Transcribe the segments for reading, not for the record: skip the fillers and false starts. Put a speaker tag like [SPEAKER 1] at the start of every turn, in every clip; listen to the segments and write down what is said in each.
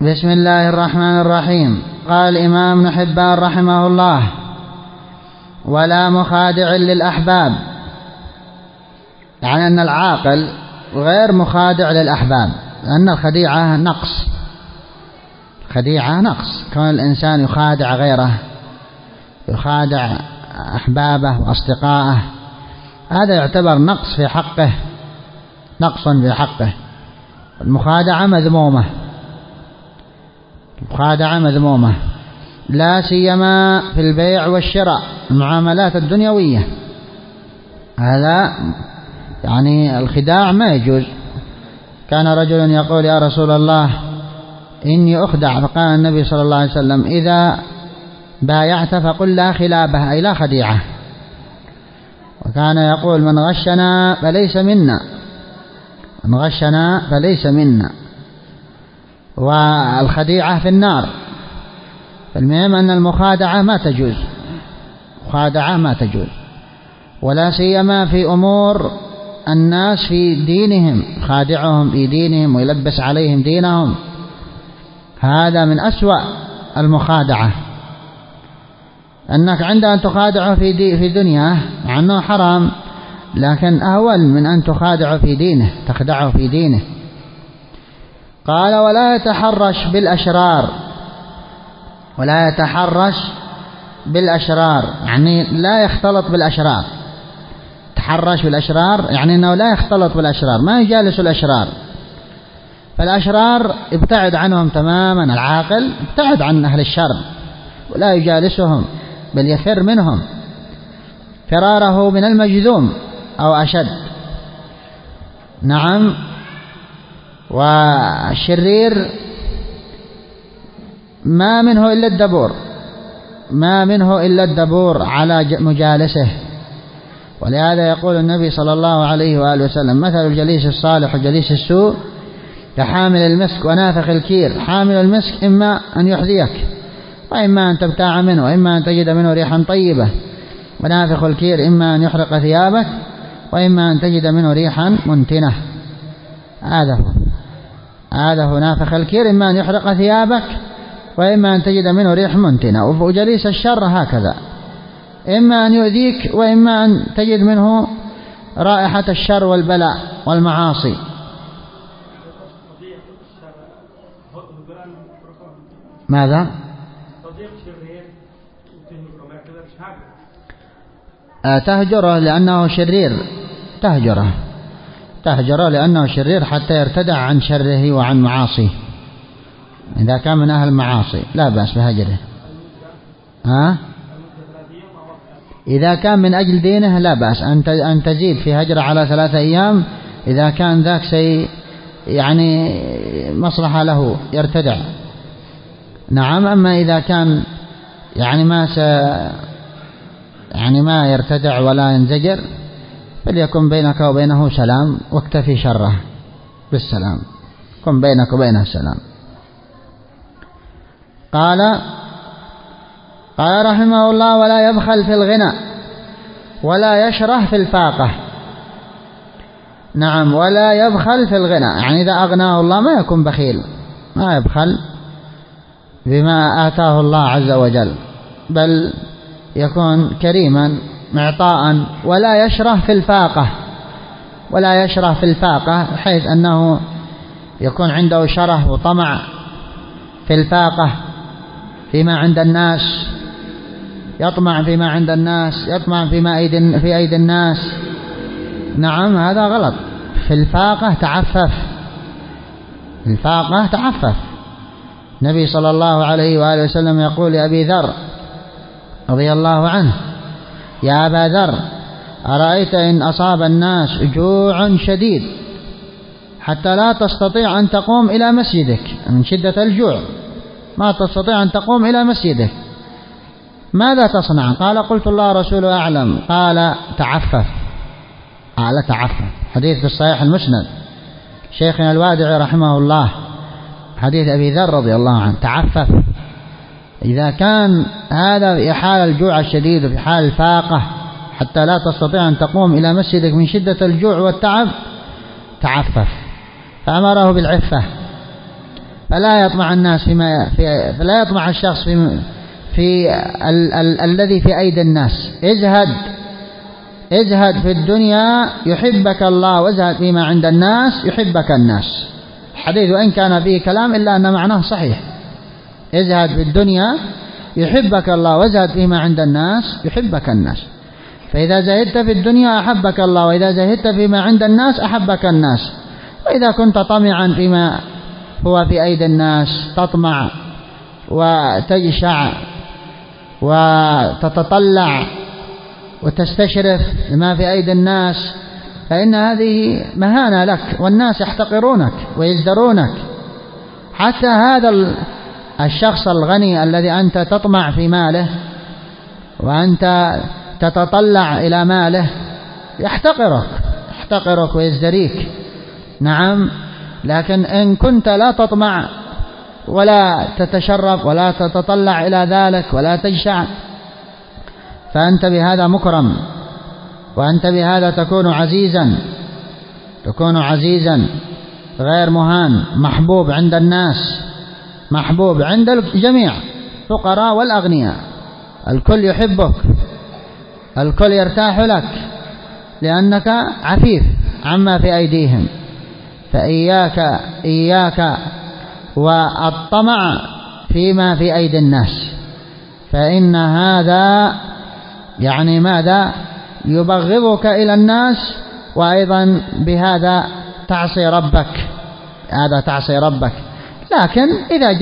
[SPEAKER 1] بسم الله الرحمن الرحيم. قال الإمام ابن حبان رحمه الله: ولا مخادع للأحباب، يعني أن العاقل غير مخادع للأحباب، لأن الخديعة نقص، خديعة نقص، كون الإنسان يخادع غيره، يخادع أحبابه وأصدقائه، هذا يعتبر نقص في حقه، نقص في حقه. المخادعة مذمومة، المخادعة مذمومة، لا سيما في البيع والشراء، المعاملات الدنيوية، هذا يعني الخداع ما يجوز. كان رجل يقول: يا رسول الله إني أخدع، فقال النبي صلى الله عليه وسلم: إذا بايعت فقل لا خلابة، أي لا خديعة. وكان يقول: من غشنا فليس منا، من غشنا فليس منا. والخديعة في النار. فالمهم أن المخادعة ما تجوز، مخادعة ما تجوز، ولا سيما في أمور الناس في دينهم، خادعهم في دينهم ويلبس عليهم دينهم، هذا من أسوأ المخادعة. أنك عند أن تخادعه في دنياه مع أنه حرام، لكن أهون من أن تخادعه في دينه، تخدعه في دينه. قال: ولا يتحرش بالأشرار، ولا يتحرش بالأشرار، يعني لا يختلط بالأشرار. تحرش بالأشرار يعني أنه لا يختلط بالأشرار، ما يجالس الأشرار. فالأشرار ابتعد عنهم تماما، العاقل ابتعد عن أهل الشر ولا يجالسهم، بل يفر منهم فراره من المجذوم أو أشد. نعم. والشرير ما منه إلا الدبور، ما منه إلا الدبور على مجالسه. ولهذا يقول النبي صلى الله عليه وآله وسلم: مثل الجليس الصالح وجليس السوء كحامل المسك ونافخ الكير. حامل المسك إما أن يحذيك، وإما أن تبتاع منه، وإما أن تجد منه ريحا طيبة. ونافخ الكير إما أن يحرق ثيابك، وإما أن تجد منه ريحا منتنة. هذا هو نافخ الكير، إما أن يحرق ثيابك، وإما أن تجد منه ريح منتنة. وجليس الشر هكذا، إما أن يؤذيك، وإما أن تجد منه رائحة الشر والبلاء والمعاصي. ماذا؟ تهجره لأنه شرير، تهجره لأنه شرير حتى يرتدع عن شره وعن معاصيه. إذا كان من أهل المعاصي لا بأس بهجره. إذا كان من أجل دينه لا بأس أن تزيد في هجره على 3 أيام، إذا كان ذاك يعني مصلحة له يرتدع. نعم. أما إذا كان يعني ما يرتدع ولا ينزجر، فليكن بينك وبينه سلام، واكتفي شره بالسلام، كن بينك وبينه سلام. قال رحمه الله: ولا يبخل في الغنى ولا يشره في الفاقة. نعم. ولا يبخل في الغنى، يعني إذا أغناه الله ما يكون بخيل، ما يبخل بما آتاه الله عز وجل، بل يكون كريما معطاء. ولا يشره في الفاقة، ولا يشره في الفاقة حيث أنه يكون عنده شره وطمع في الفاقة، فيما عند الناس، يطمع فيما عند الناس، يطمع في أيدي الناس. نعم. هذا غلط. في الفاقة تعفف، الفاقة تعفف. النبي صلى الله عليه وآله وسلم يقول لأبي ذر رضي الله عنه: يا أبا ذر، أرأيت إن أصاب الناس جوع شديد حتى لا تستطيع أن تقوم إلى مسجدك، من شدة الجوع ما تستطيع أن تقوم إلى مسجدك، ماذا تصنع؟ قال: قلت الله رسوله أعلم. قال: تعفف. تعفف. حديث في الصحيح المسند شيخنا الوادعي رحمه الله، حديث أبي ذر رضي الله عنه: تعفف. إذا كان هذا في حال الجوع الشديد وفي حال الفاقة حتى لا تستطيع أن تقوم إلى مسجدك من شدة الجوع والتعب، تعفف. فأمره بالعفة، فلا يطمع الناس فلا يطمع الشخص في الذي في أيدي الناس. ازهد في الدنيا يحبك الله، وازهد فيما عند الناس يحبك الناس. الحديث وإن كان فيه كلام إلا أن معناه صحيح. ازهد في الدنيا يحبك الله، وازهد فيما عند الناس يحبك الناس. فإذا زهدت في الدنيا أحبك الله، وإذا زهدت فيما عند الناس أحبك الناس. وإذا كنت طمعا فيما هو في أيدي الناس تطمع وتجشع وتتطلع وتستشرف لما في أيدي الناس، فإن هذه مهانة لك، والناس يحتقرونك ويزدرونك. حتى هذا الشخص الغني الذي أنت تطمع في ماله وأنت تتطلع إلى ماله يحتقرك ويزدريك. نعم، لكن إن كنت لا تطمع ولا تتشرف ولا تتطلع إلى ذلك ولا تجشع، فأنت بهذا مكرم، وأنت بهذا تكون عزيزا غير مهان، محبوب عند الناس، محبوب عند الجميع، الفقراء والأغنياء، الكل يحبك، الكل يرتاح لك، لأنك عفيف عما في أيديهم. فإياك والطمع فيما في أيدي الناس، فإن هذا يعني ماذا؟ يبغضك إلى الناس، وأيضا بهذا تعصي ربك، لكن إذا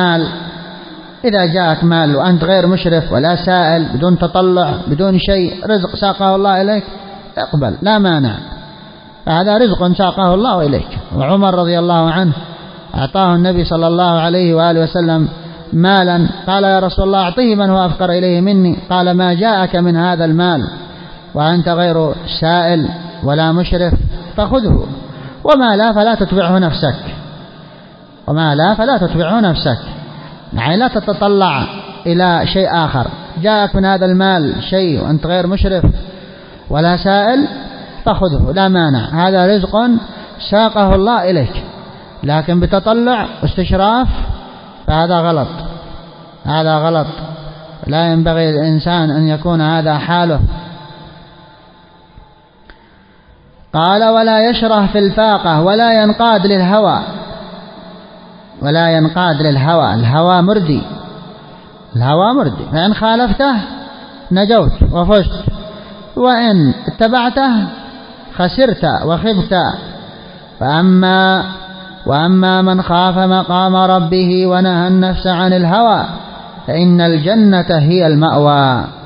[SPEAKER 1] جاءك مال وأنت غير مشرف ولا سائل، بدون تطلع بدون شيء، رزق ساقه الله إليك، اقبل لا مانع، فهذا رزق ساقه الله إليك. وعمر رضي الله عنه أعطاه النبي صلى الله عليه وآله وسلم مالا، قال يا رسول الله أعطيه من هو أفقر إليه مني، قال ما جاءك من هذا المال وأنت غير سائل ولا مشرف فخذه، وما لا فلا تتبعه نفسك، يعني لا تتطلع إلى شيء آخر. جاءك من هذا المال شيء وأنت غير مشرف ولا سائل فخذه لا مانع، هذا رزق ساقه الله إليك. لكن بتطلع واستشراف فهذا غلط، لا ينبغي للإنسان أن يكون هذا حاله. قال ولا يشره في الفاقة ولا ينقاد للهوى، الهوى مردي، فإن خالفته نجوت وفزت، وإن اتبعته خسرت وخبت. وأما من خاف مقام ربه ونهى النفس عن الهوى فإن الجنة هي المأوى.